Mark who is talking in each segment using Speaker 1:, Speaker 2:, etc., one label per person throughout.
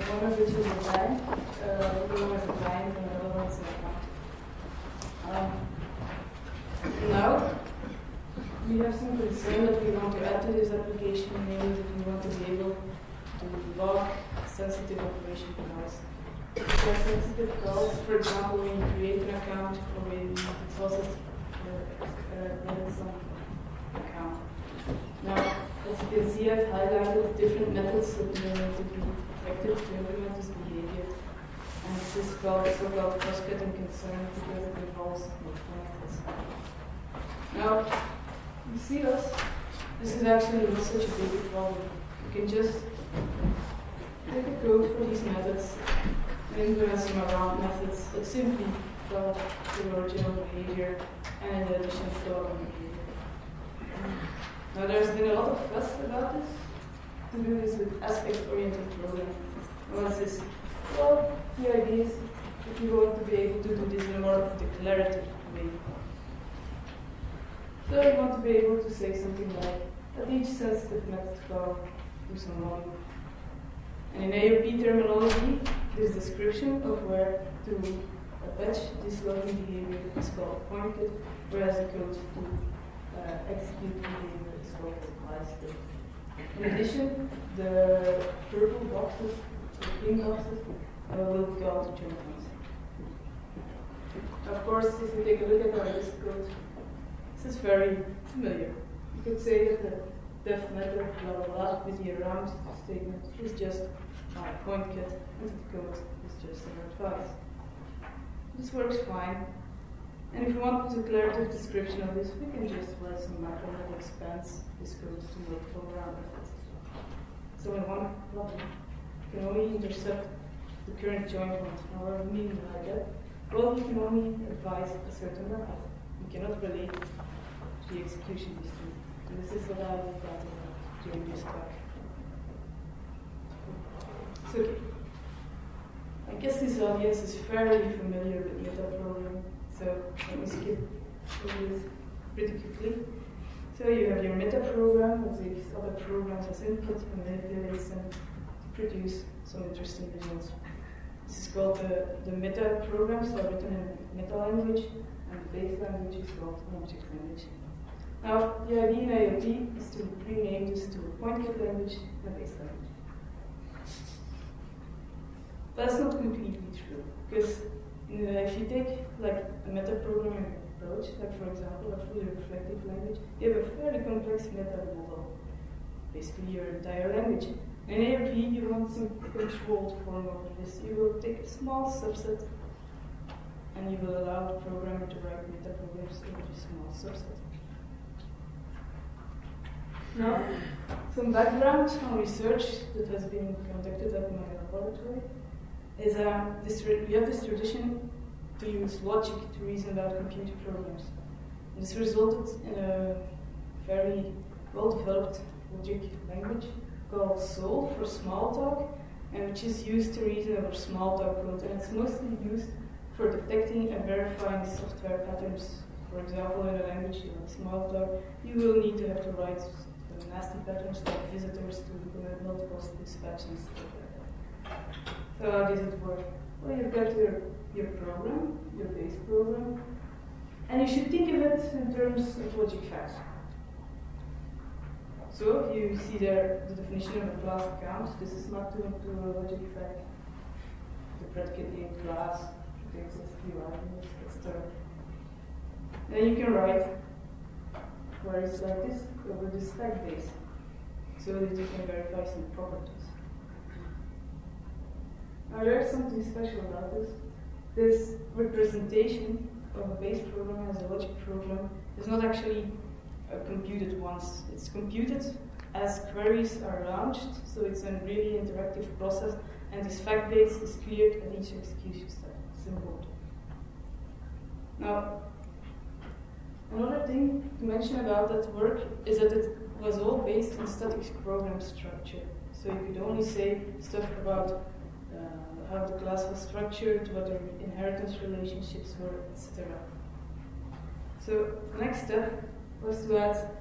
Speaker 1: one of which is a bank, the one is a bank, and the other one is an account. Now, we have some concern that we want to add to this application, namely that we want to be able to log sensitive operation calls. So sensitive calls, for example, when you create an account or when you deposit some account. Now, as you can see, I've highlighted different methods that need to be effective to implement this behavior. And this is called so-called cross-cutting concern because it involves multiple methods. Now, you see this? This is actually not such a big problem. You can just take a code for these methods and implement some around methods that simply call the original behavior and in addition to the behavior. Now there's been a lot of fuss about this, to do this with aspect-oriented programming. What's this? Well, the idea is that you want to be able to do this in a more declarative way. So you want to be able to say something like, at each sensitive method call, do some logging. And in AOP terminology, this description of where to attach this logging behavior is called pointed, whereas the code to execute behavior is called apply state. In addition, the purple boxes, the pink boxes, will be called join points. Of course, if you take a look at our list code, this is very familiar. You could say that the def method, blah blah blah, with the around statement is just my point cut, and the code is just an advice. This works fine. And if we want a declarative description of this, we can just write some macro that expands this code to multiple round methods. So in one problem, you can only intercept the current join point. Now what do I mean by that? Well, you can only advise a certain method. You cannot relate the execution history. And this is what I looked at during this talk. So, okay. I guess this audience is fairly familiar with metaprogramming, so let me skip over this pretty quickly. So you have your metaprogram that takes other programs as input and manipulates them to produce some interesting results. This is called the meta program, so written in meta language, and the base language is called an object language. Now, the idea in AOP is to rename this to a point-cut language and a base language. That's not completely true, because if you take like a metaprogramming approach, like for example a fully reflective language, you have a fairly complex meta model, basically your entire language. In AOP, you want some controlled form of this. You will take a small subset and you will allow the programmer to write metaprograms over this small subset. Now, some background on research that has been conducted at my laboratory is we have this tradition to use logic to reason about computer programs. And this resulted in a very well-developed logic language called SOL for Smalltalk, and which is used to reason over Smalltalk code, and it's mostly used for detecting and verifying software patterns. For example, in a language like Smalltalk, you will need to have to write nasty patterns like visitors to implement multiple dispatch and stuff like that. So how does it work? Well, you've got your program, your base program, and you should think of it in terms of logic facts. So you see there the definition of a class account. This is mapped into a logic fact. The predicate name class takes a few arguments, etc. Then you can write queries like this over this fact base, so that you can verify some properties. Now there's something special about this. This representation of a base program as a logic program is not actually computed once. It's computed as queries are launched, so it's a really interactive process, and this fact base is cleared at each execution step. It's important. Now, another thing to mention about that work is that it was all based on static program structure. So you could only say stuff about how the class was structured, what the inheritance relationships were, etc. So the next step was to add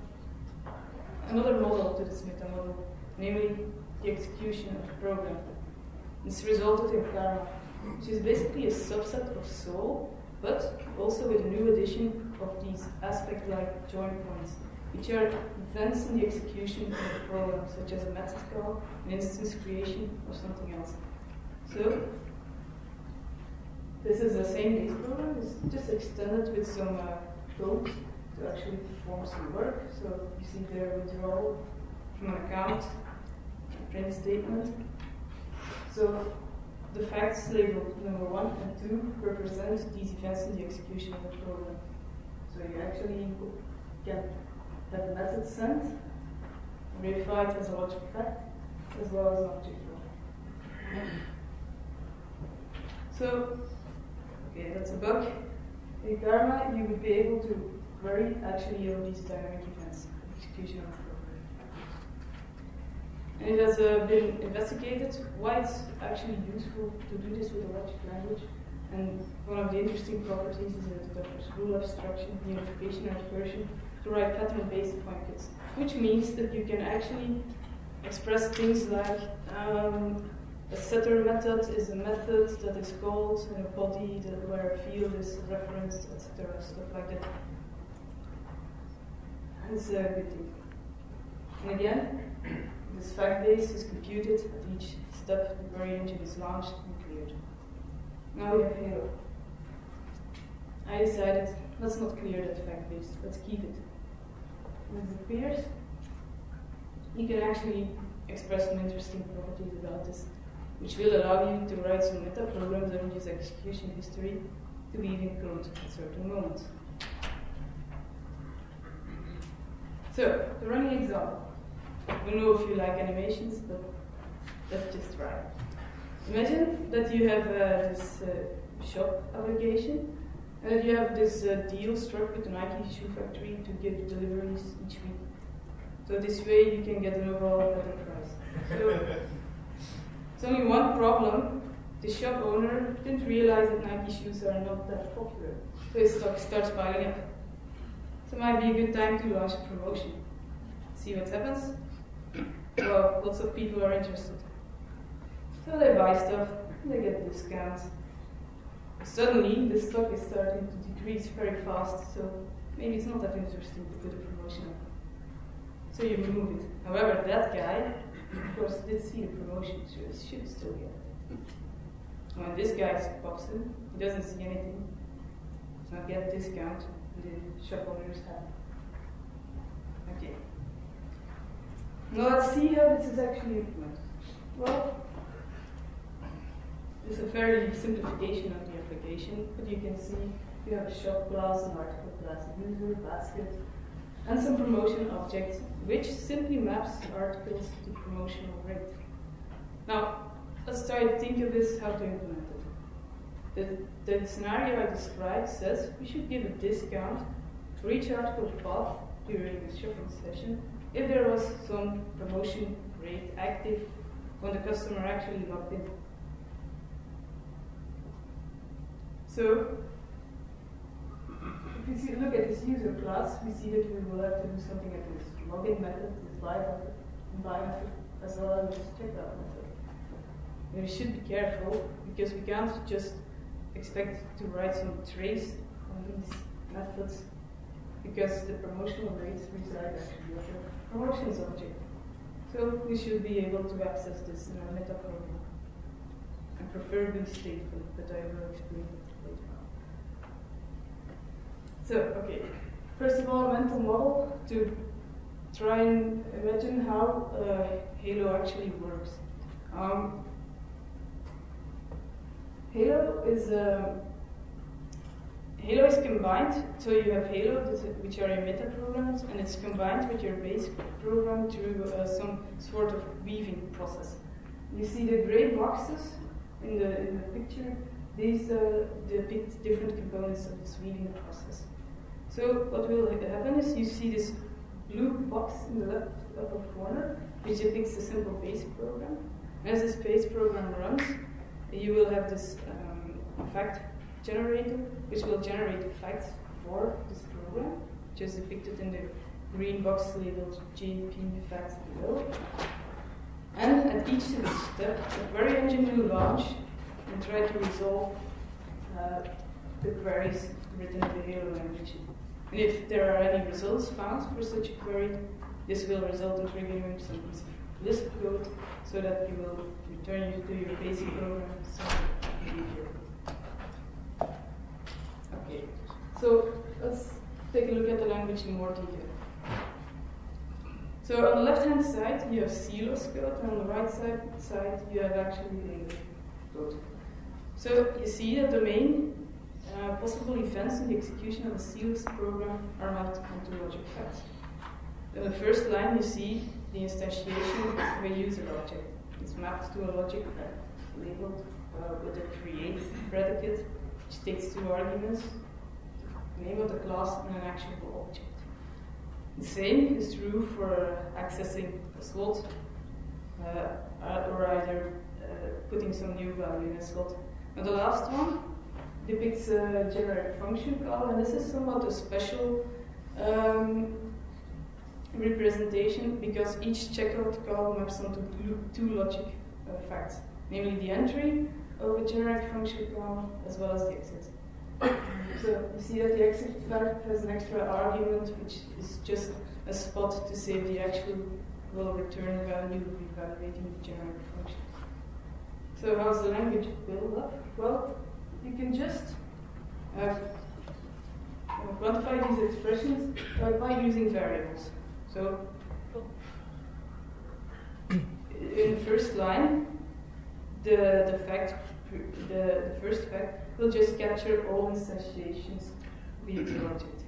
Speaker 1: another model to this meta model, namely the execution of the program. This resulted in karma, which is basically a subset of soul, but also with a new addition of these aspect-like join points, which are events in the execution of the program, such as a method call, an instance creation, or something else. So, this is the same base program, it's just extended with some code to actually perform some work. So, you see there withdrawal from an account, a print statement. So, the facts labeled number 1 and 2 represent these events in the execution of the program. So you actually can have the method sent, verified as a logic fact, as well as an object role. So, okay, that's a bug. In Karma, you would be able to query actually all these dynamic events, execution of the program. And it has been investigated why it's actually useful to do this with a logic language. And one of the interesting properties is that it offers rule abstraction, unification, and recursion to write pattern-based pointers, which means that you can actually express things like a setter method is a method that is called in a body where a field is referenced, etc., stuff like that. And it's a good thing. And again, this fact base is computed at each step. The query engine is launched and cleared. Now we have Halo. I decided, let's not clear that fact base, let's keep it. When it appears, you can actually express some interesting properties about this, which will allow you to write some meta programs that use execution history to be even code at certain moments. So, the running example. I don't know if you like animations, but let's just try. Imagine that you have this shop application, and that you have this deal struck with the Nike shoe factory to give deliveries each week. So this way you can get an overall better price. So it's only one problem. The shop owner didn't realize that Nike shoes are not that popular. So his stock starts piling up. So it might be a good time to launch a promotion. See what happens? Well, lots of people are interested. So they buy stuff, they get discounts. Suddenly, the stock is starting to decrease very fast, so maybe it's not that interesting to put a promotion on. So you remove it. However, that guy, of course, did see the promotion, so he should still get it. When this guy pops in, he doesn't see anything. Does not get a discount, and the shop owner is happy. Okay. Now let's see how this is actually implemented. Well, it's a fairly simplification of the application, but you can see you have a shop class, an article class, a user, basket, and some promotion objects, which simply maps articles to promotional rate. Now, let's try to think of this, how to implement it. The scenario I described says we should give a discount for each article path during the shopping session if there was some promotion rate active when the customer actually logged in. So, if you look at this user class, we see that we will have to do something like this login method, this buy method, as well as this checkout method. And we should be careful, because we can't just expect to write some trace on these methods, because the promotional rates reside actually on the promotions object. So we should be able to access this in our meta program, and preferably statefully, but I will explain it later on. So, okay, first of all, a mental model to try and imagine how Halo actually works. Halo is combined, so you have Halo, which are your meta programs, and it's combined with your base program through some sort of weaving process. You see the gray boxes in the picture, these depict different components of this weaving process. So what will happen is you see this blue box in the left upper corner, which depicts the simple base program. As this base program runs, you will have this fact generator, which will generate the facts for this program, which is depicted in the green box labeled JP facts below. And at each step, the query engine will launch and try to resolve the queries written in the Halo language. And if there are any results found for such a query, this will result in triggering some piece of Lisp code so that you will return you to your basic program somewhat immediately. Okay, so let's take a look at the language in more detail. So on the left-hand side, you have CLOS code, and on the right side you have actually English code. So you see that the main possible events in the execution of a CLOS program are mapped onto logic facts. In the first line, you see the instantiation of a user object. It's mapped to a logic fact labeled with a create predicate, which takes two arguments, the name of the class and an actionable object. The same is true for accessing a slot or either putting some new value in a slot. And the last one depicts a generic function call, and this is somewhat a special representation because each checkout call maps onto two logic facts, namely the entry of a generic function call as well as the exit. So you see that the exit fact has an extra argument, which is just a spot to save the actual return value of evaluating the generic function. So how's the language built up? Well, you can just quantify these expressions by using variables. So in the first line, the first fact will just capture all instantiations via the object.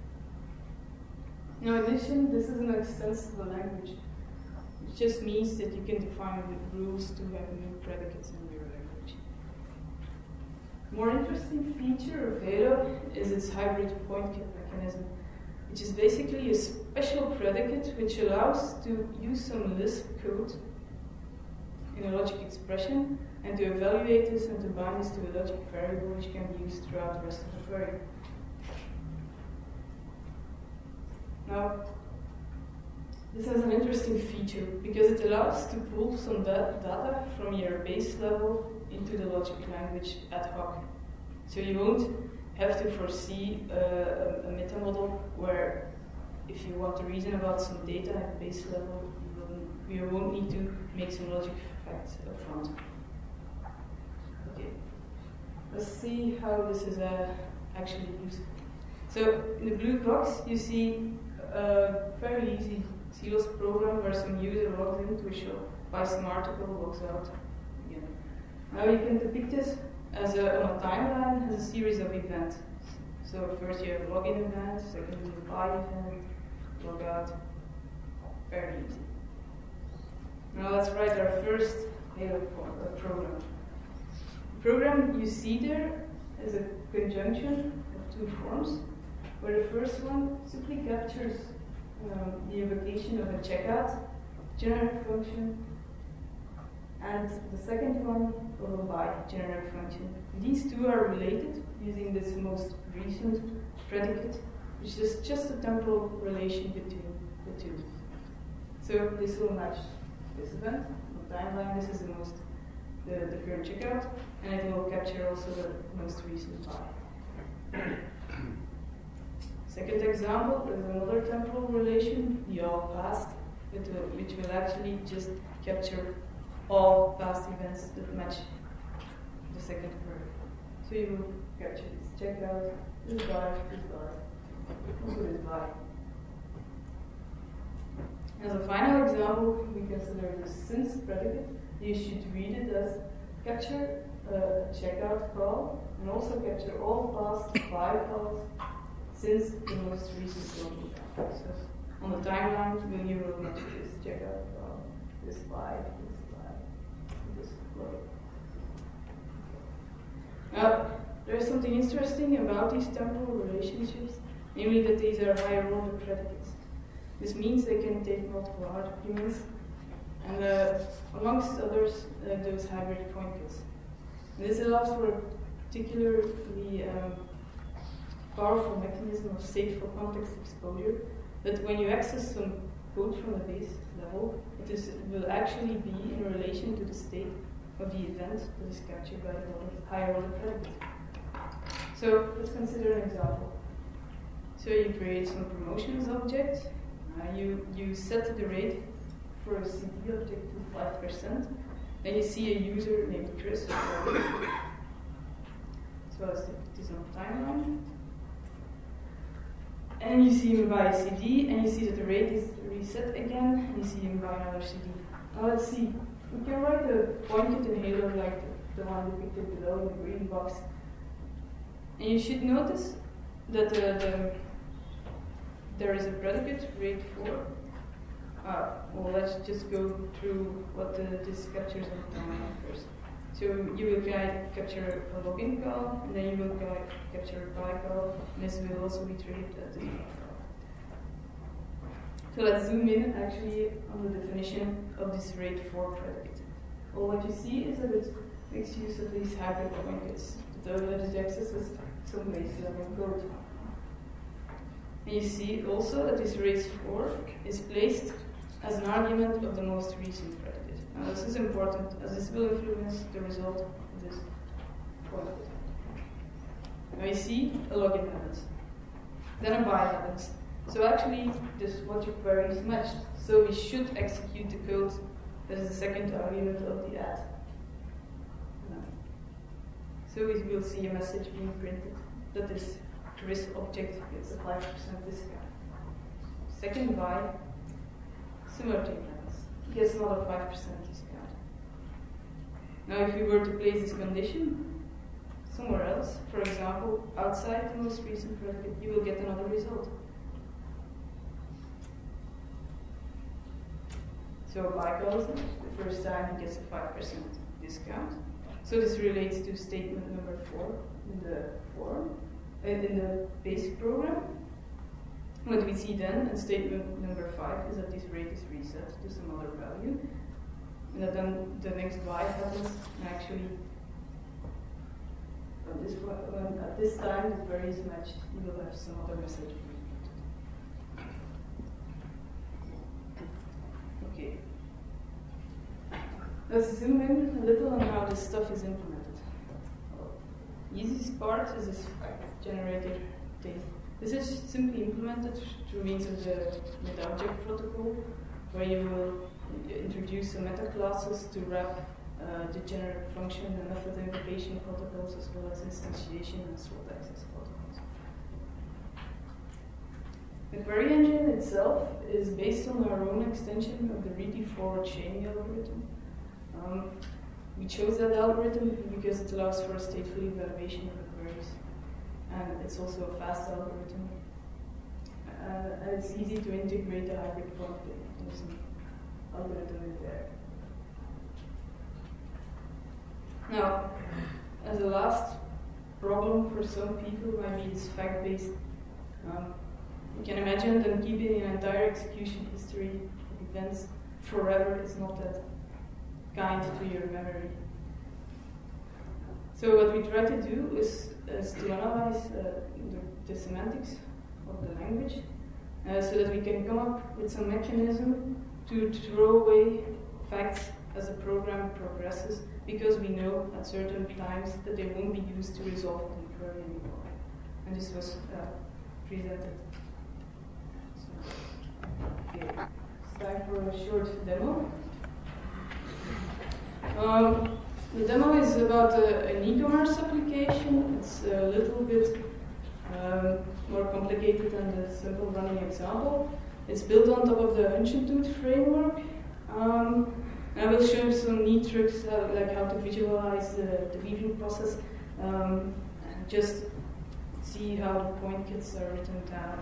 Speaker 1: Now, in addition, this is an extensible language. It just means that you can define rules to have new predicates in your language. More interesting feature of Halo is its hybrid point mechanism, which is basically a special predicate which allows to use some Lisp code in a logic expression and to evaluate this and to bind this to a logic variable which can be used throughout the rest of the query. Now, this has an interesting feature because it allows to pull some data from your base level into the logic language ad hoc. So you won't have to foresee a meta model where if you want to reason about some data at base level, you won't need to make some logic facts up front. Okay, let's see how this is actually useful. So in the blue box, you see a very easy CLOS program where some user logs into a shop, buys some article, logs out again. Now you can depict this as on a timeline as a series of events. So first you have login event, second you have buy event, log out. Very easy. Now let's write our first Halo program. The program you see there is a conjunction of two forms, where the first one simply captures the invocation of a checkout generic function, and the second one of a buy generic function. These two are related using this most recent predicate, which is just a temporal relation between the two. So this will match this event. On the timeline, this is the current checkout, and it will capture also the most recent buy. Second example is another temporal relation, the all past, which will actually just capture all past events that match the second query. So you will capture this checkout, this buy, also this buy. As a final example, we consider the since predicate. You should read it as capture a checkout call and also capture all past buy calls since the most recent one. So on the timeline, when you will match this checkout call, this buy, this flow. Now, there's something interesting about these temporal relationships, namely that these are higher order predicates. This means they can take multiple arguments, and amongst others, those hybrid point kits. This allows for a particularly powerful mechanism of state for context exposure, that when you access some code from the base level, it will actually be in relation to the state of the event that is captured by the higher order predicate. So let's consider an example. So you create some promotions object. You set the rate for a CD object to 5%, and you see a user named Chris. So let's take this on timeline. And you see him buy a CD, and you see that the rate is reset again, and you see him buy another CD. Now let's see. We can write a point inhaler like the one depicted below in the green box. And you should notice that there is a predicate, rate 4. Well, let's just go through what this captures on the timeline first. So you will capture a login call, and then you will capture a buy call, and this will also be treated as a buy call. So let's zoom in actually on the definition of this rate 4 predicate. Well, what you see is that it makes use of these hybrid pointers. The that it accesses some base level code. And you see also that this rate 4 is placed as an argument of the most recent predicate. Now this is important as this will influence the result of this point. Now you see a login happens. Then a buy happens. So actually this logic query is matched. So we should execute the code that is the second argument of the add. So we will see a message being printed that this Chris object gets a 5% discount. Second buy, similar thing happens. He gets another 5% discount. Now if we were to place this condition somewhere else, for example, outside the most recent predicate, you will get another result. So buy goes in, the first time he gets a 5% discount. So this relates to statement number 4 in the form, in the basic program. What we see then in statement number 5 is that this rate is reset to some other value, and that then the next buy happens, and actually from this point, at this time the query is matched, you will have some other message. Okay. Let's zoom in a little on how this stuff is implemented. The easiest part is this generator data. This is simply implemented through means of the meta-object protocol, where you will introduce some meta-classes to wrap the generic function and method invocation protocols, as well as instantiation and sort access protocols. The query engine itself is based on our own extension of the Reti forward chaining algorithm. We chose that algorithm because it allows for a stateful evaluation of the queries. And it's also a fast algorithm. And it's easy to integrate the hybrid point. There's an algorithm in there. Now, as a last problem for some people might be this fact-based. You can imagine that keeping an entire execution history of events forever is not that kind to your memory. So what we try to do is to analyze the semantics of the language so that we can come up with some mechanism to throw away facts as the program progresses, because we know at certain times that they won't be used to resolve the query anymore. And this was presented. So, okay, it's time for a short demo. The demo is about an e-commerce application. It's a little bit more complicated than the simple running example. It's built on top of the Unchentooth framework. And I will show some neat tricks like how to visualize the weaving process, and just see how the point kits are written down.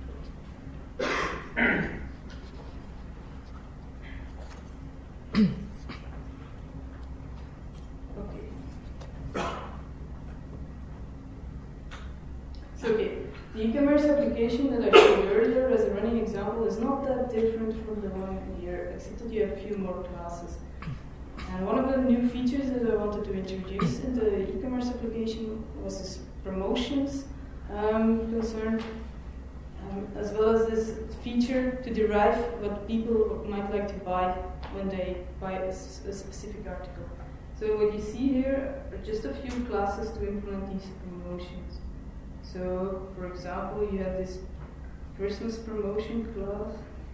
Speaker 1: Okay, the e-commerce application that I showed earlier as a running example is not that different from the one here, except that you have a few more classes. And one of the new features that I wanted to introduce in the e-commerce application was this promotions concern. as well as this feature to derive what people might like to buy when they buy a specific article. So what you see here are just a few classes to implement these promotions. So, for example, you have this Christmas promotion class,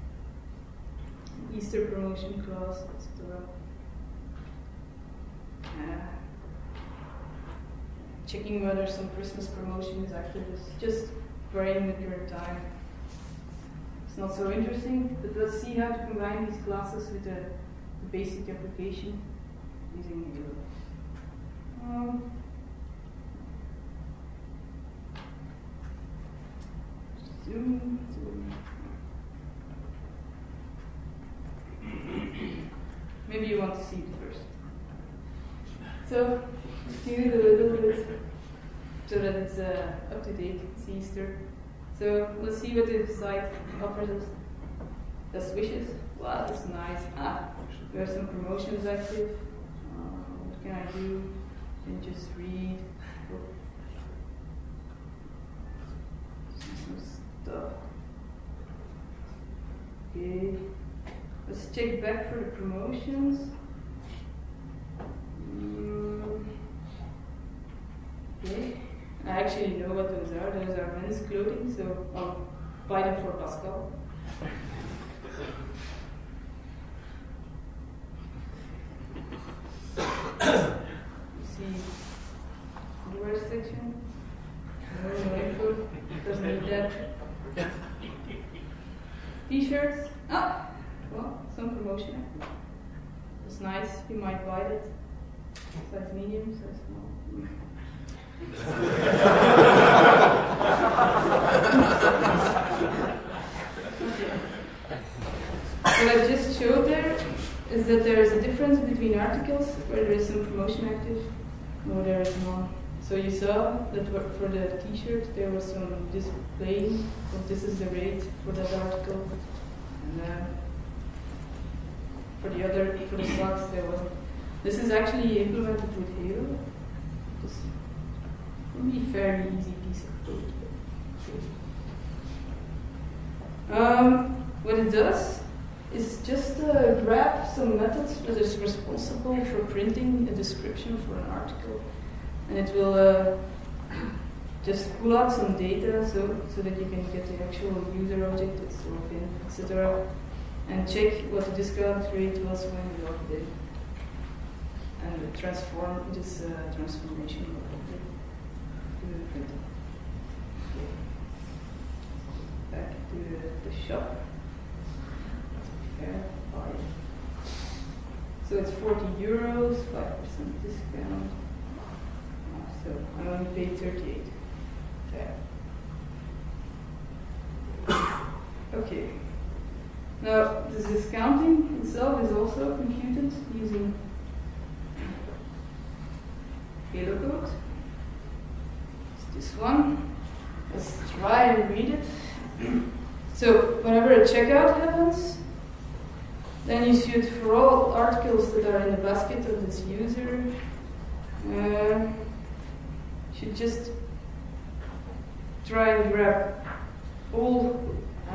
Speaker 1: Easter promotion class, etc. Checking whether some Christmas promotion is active is just varying with your time. It's not so interesting, but let's see how to combine these classes with the basic application using Halo. Zoom. Maybe you want to see it first. So, let's do it a little bit so that it's up to date. It's Easter. So, let's see what the site offers us. That's wishes. Wow, that's nice. We have some promotions active. What can I do? Can just read. Some stuff. Okay. Let's check back for the promotions. Okay. I actually know what those are. Those are men's clothing, so I'll buy them for Pascal. You see, underwear section. No info. Doesn't need that. T-shirts. Well, some promotion. It's nice. You might buy it. Size medium, size small. What I just showed there is that there is a difference between articles where there is some promotion active or there is none. So you saw that for the t-shirt there was some displaying of this is the rate for that article, and for the socks there wasn't. This is actually implemented with Halo. It's a fairly easy piece of code. What it does is just grab some methods that is responsible for printing a description for an article, and it will just pull out some data so that you can get the actual user object that's logged in, etc., and check what the discount rate was when you logged in, and transform this transformation to the printing. Back to the shop. Fair buy. So it's 40 euros, 5% discount. So I only paid 38. Fair. Okay. Now this discounting itself is also computed using Halo code. It's this one. Let's try and read it. So whenever a checkout happens, then you should, for all articles that are in the basket of this user, should just try and grab all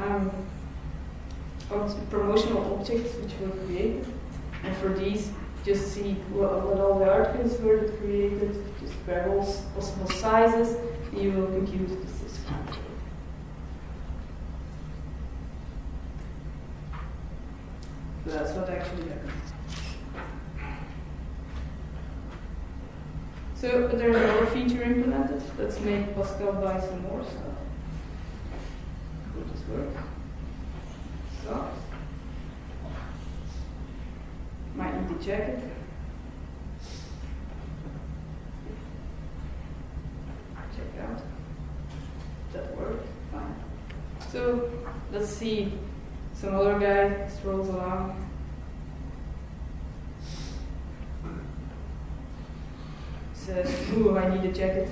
Speaker 1: promotional objects which were created, and for these, just see what all the articles were created, just grab all possible sizes, and you will compute this discount. So that's what actually happens. So there's another feature implemented. Let's make Pascal buy some more stuff. Will this work? Socks. Might need the jacket. Check out. That worked. Fine. So let's see. Some other guy strolls along. Says, ooh, I need a jacket.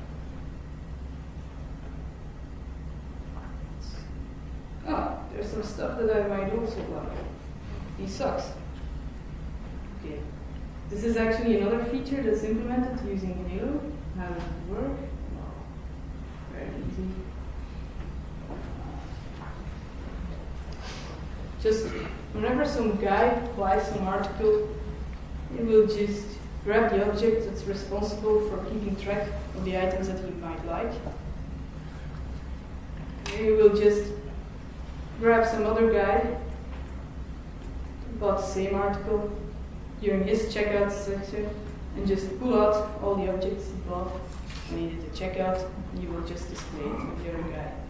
Speaker 1: Oh, there's some stuff that I might also like. These socks. Okay. This is actually another feature that's implemented using Halo. How does it work? Very easy. just whenever some guy applies some article, he will just grab the object that's responsible for keeping track of the items that he might like. He will just grab some other guy about the same article during his checkout section and just pull out all the objects he bought. When he did the checkout, you will just display it with the other guy.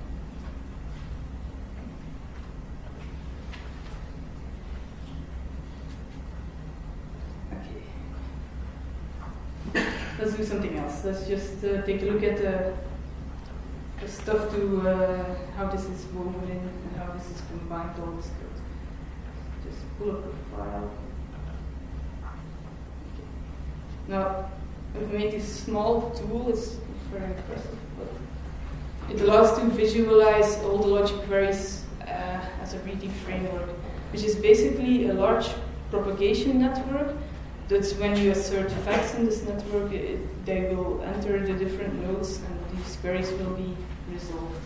Speaker 1: Okay. Let's do something else. Let's just take a look at the stuff to how this is woven in and how this is combined to all this code. Just pull up a file. Now, I've made this small tool. It's very impressive, but it allows to visualize all the logic queries as a reading framework, which is basically a large propagation network. That's when you assert facts in this network, they will enter the different nodes and these queries will be resolved.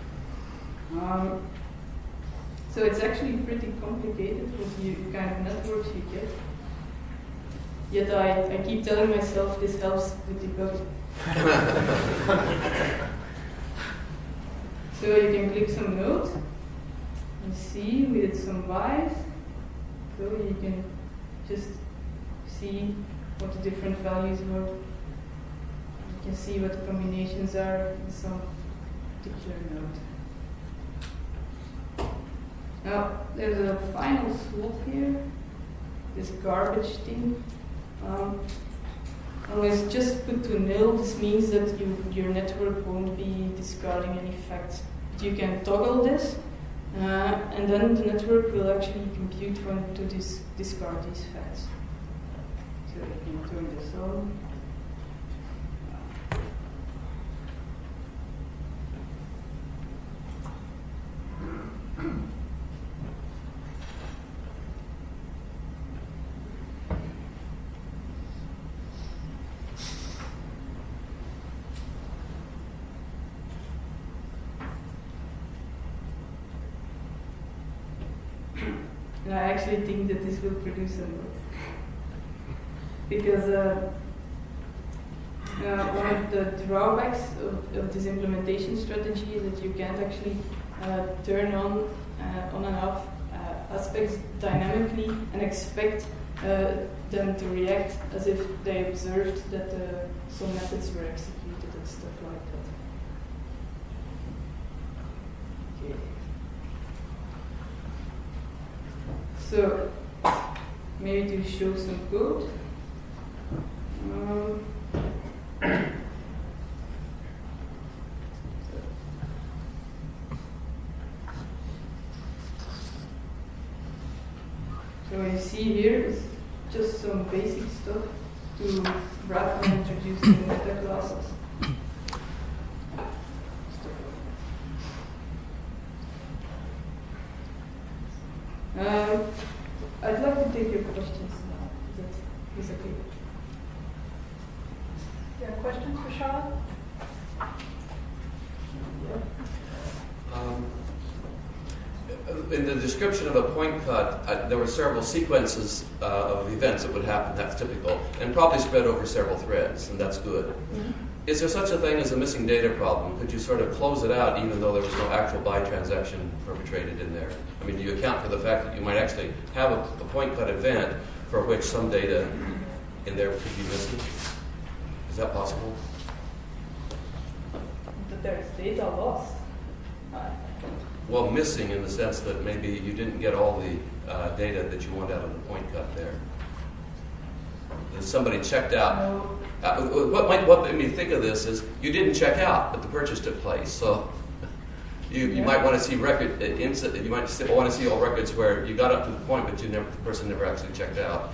Speaker 1: So it's actually pretty complicated with the kind of networks you get. Yet I keep telling myself this helps with debugging. So you can click some node and see we did some buys. So you can just see what the different values were. You can see what the combinations are in some particular node. Now there's a final slot here, this garbage thing. Unless just put to nil, this means that your network won't be discarding any facts. But you can toggle this, and then the network will actually compute when to discard these facts. So you can turn this on. And I actually think that this will produce a node. Because one of the drawbacks of this implementation strategy is that you can't actually turn on and off aspects dynamically and expect them to react as if they observed that some methods were executed and stuff like that. Okay. So, maybe to show some code. So what you see here is just some basic stuff to wrap and introduce the meta classes. I'd like to take your questions now. Is that okay?
Speaker 2: Do you have questions for Charlotte?
Speaker 3: In the description of a point cut, there were several sequences of events that would happen. That's typical, and probably spread over several threads, and that's good. Mm-hmm. Is there such a thing as a missing data problem? Could you sort of close it out even though there was no actual buy transaction perpetrated in there? I mean, do you account for the fact that you might actually have a point cut event for which some data in there could be missing? Is that possible?
Speaker 1: But there's data lost.
Speaker 3: Well, missing in the sense that maybe you didn't get all the data that you want out of the point cut there. That somebody checked out.
Speaker 1: No.
Speaker 3: What made me think of this is you didn't check out, but the purchase took place. So you might want to see record. You might want to see all records where you got up to the point, but the person never actually checked out.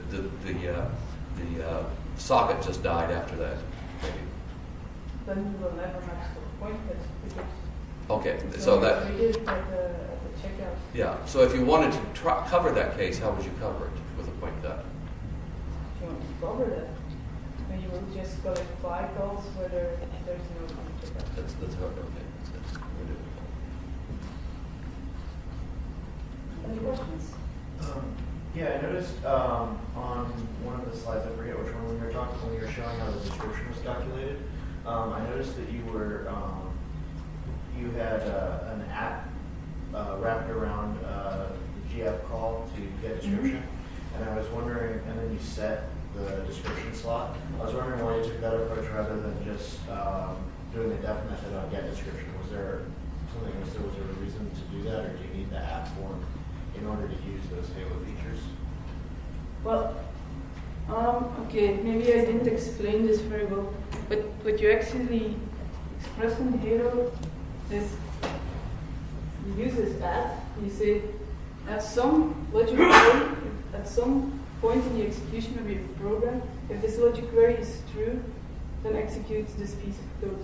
Speaker 3: The socket just died after that. Maybe.
Speaker 1: Then you will never match the point cut.
Speaker 3: Okay, so that.
Speaker 1: We did at the checkout.
Speaker 3: Yeah. So if you wanted to cover that case, how would you cover it with a point cut?
Speaker 1: If you want to cover that, then you will just collect buy calls where there's no point checkout.
Speaker 3: That's okay. That's
Speaker 2: Any questions?
Speaker 4: Yeah, I noticed on one of the slides, I forget which one, when you were showing how the description was calculated. I noticed that you were you had an app wrapped around GF call to get description, and I was wondering, and then you set the description slot. I was wondering why you took that approach rather than just doing the def method on get description. Was there something else? Was there a reason to do that, or do you need the app form in order to use those Halo features?
Speaker 1: Well, okay, maybe I didn't explain this very well, but what you actually express in Halo is you use this add. You say at some logic query, at some point in the execution of your program, if this logic query is true, then execute this piece of code.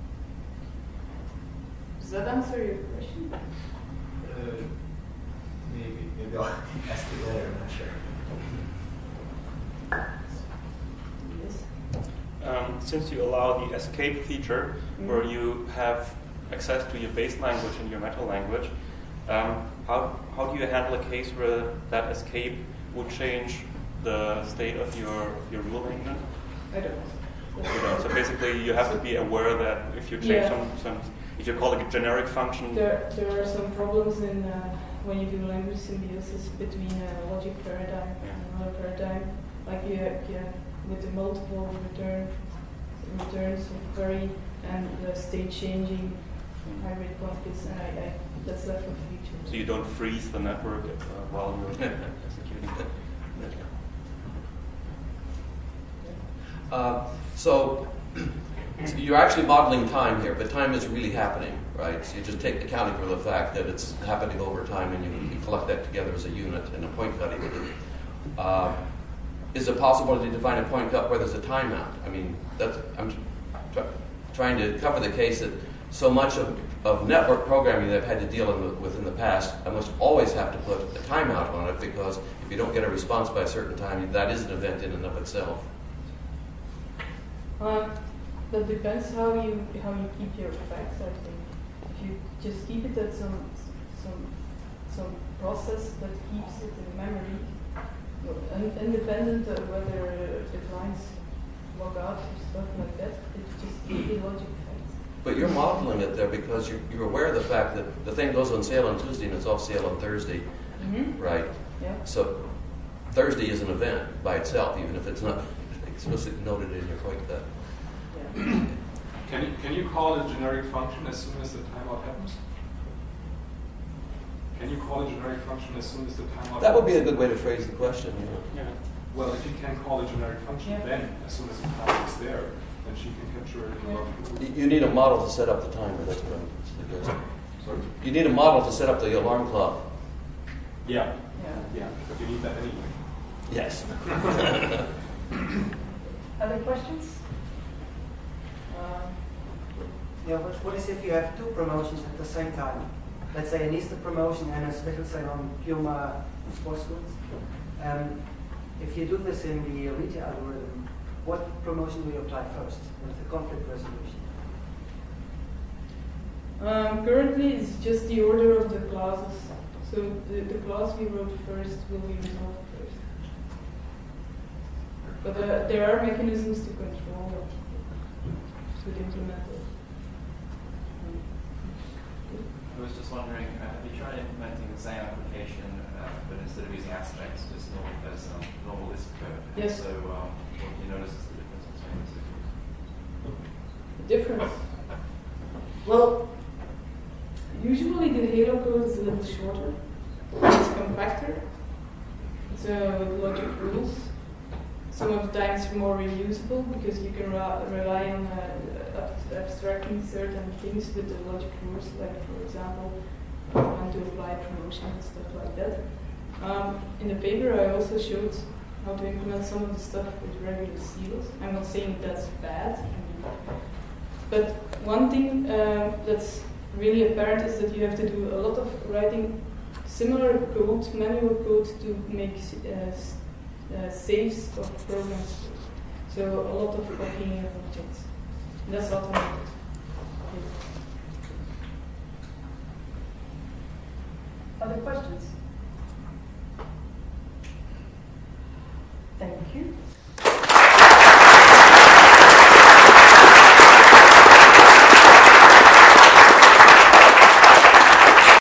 Speaker 1: Does that answer your question?
Speaker 4: Maybe I'll ask you later. I'm not sure.
Speaker 1: Yes.
Speaker 5: Since you allow the escape feature, where you have access to your base language and your meta language, how do you handle a case where that escape would change the state of your rule engine?
Speaker 1: I don't.
Speaker 5: You don't. So basically, you have to be aware that if you change some, if you're calling a generic function,
Speaker 1: there are some problems in when you do language symbiosis between a logic paradigm and another paradigm, like you with the multiple returns of query and the state changing hybrid conflicts, and that's left for future.
Speaker 5: so you don't freeze the network while you're executing it.
Speaker 3: So you're actually modeling time here, but time is really happening, right? So you just take accounting for the fact that it's happening over time, and you collect that together as a unit in a point cutting. Is it possible to define a point cut where there's a timeout? I mean, I'm trying to cover the case that so much of network programming that I've had to deal with in the past, I must always have to put a timeout on it, because if you don't get a response by a certain time, that is an event in and of itself.
Speaker 1: That depends how you keep your facts, I think. If you just keep it at some process that keeps it in memory, independent of whether the clients log out or stuff like that, it just keeps the logic facts.
Speaker 3: But you're modeling it there because you're aware of the fact that the thing goes on sale on Tuesday and it's off sale on Thursday, right?
Speaker 1: Yeah.
Speaker 3: So Thursday is an event by itself, even if it's not explicitly noted in your point cut.
Speaker 6: Can you call a generic function as soon as the timeout happens? Can you call a generic function as soon as the timeout
Speaker 3: That would be a
Speaker 6: happens?
Speaker 3: good way to phrase the question.
Speaker 5: Yeah.
Speaker 6: Well, if you can call a generic function, then as soon as the timeout is there, then she can capture it in the logic.
Speaker 3: You need a model to set up the timer. That's what I'm suggesting.
Speaker 6: Sorry?
Speaker 3: You need a model to set up the alarm clock.
Speaker 6: Yeah, but you need that anyway.
Speaker 3: Yes.
Speaker 2: Other questions?
Speaker 7: Yeah, what is if you have two promotions at the same time? Let's say an Easter promotion and a special sale on Puma sports goods. If you do this in the retail algorithm, what promotion do you apply first? What's the conflict resolution?
Speaker 1: Currently, it's just the order of the clauses. So the clause we wrote first will be resolved first. But there are mechanisms to control it, to implement it.
Speaker 8: I was just wondering, have you tried implementing the same application, but instead of using aspects, just normal Lisp code?
Speaker 1: Yes.
Speaker 8: So, what do you notice is the difference between the two?
Speaker 1: The difference? Well, usually the Halo code is a little shorter. It's compacter. It's logic rules. Some of the times more reusable because you can rely on abstracting certain things with the logic rules, like for example, when to apply promotion and stuff like that. In the paper, I also showed how to implement some of the stuff with regular seals. I'm not saying that's bad, but one thing that's really apparent is that you have to do a lot of writing similar code, manual code, to make saves of programs. So a lot of copying of objects. That's automated.
Speaker 2: Other questions?